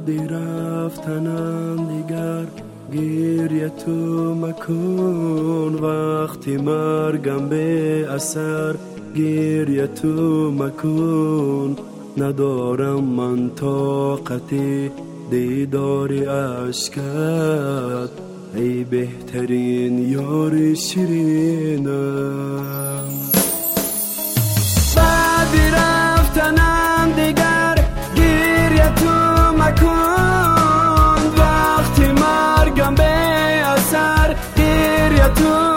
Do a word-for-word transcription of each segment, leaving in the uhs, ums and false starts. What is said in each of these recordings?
بعدی رفتنم دیگر گریه تو مکن، وقتی مرگم به اثر گریه تو مکن. ندارم من طاقتی دیداری عشقت، ای بهترین یار شیرینم. بعدی رفتنم دیگر گریه تو مکن، وقتی مرگم به اثر گریه تو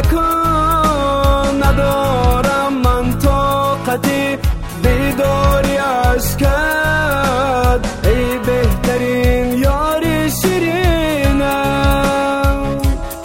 مکن. ندارم من طاقتی دیداری عشقت، ای بهترین یاری شیرینم.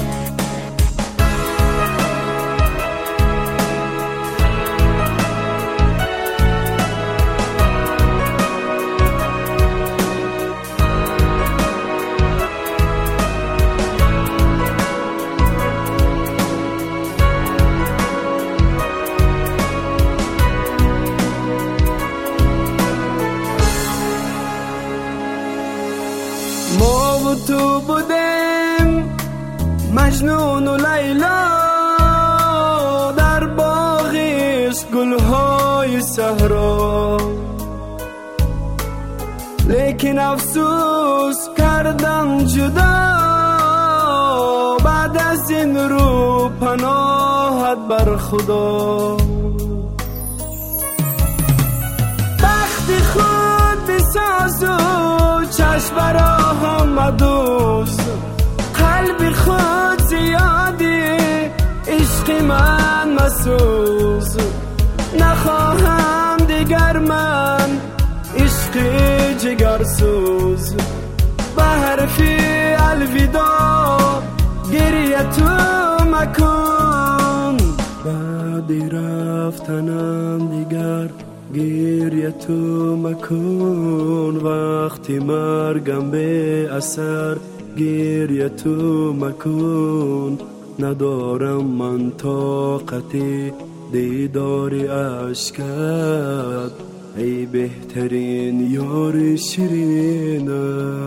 ما و تو بودیم مجنون و لیلا، در باغش گلهای صحرا، لیکن افسوس کردم جدا. بعد از این رو پناهت بر خدا، بخت خود بساز و چشم براهم مدوز، قلب خود زیادی عشق من مسوز. نخواهم دیگر من عشق جگر سوز، به حرفی الوداع گریه تو مکن. بعدی رفتنم دیگر گریه تو مکن، وقتی مرگم به اثر گریه تو مکن. ندارم من طاقتی دیداری عشقت، ای بهترین یار شیرینم.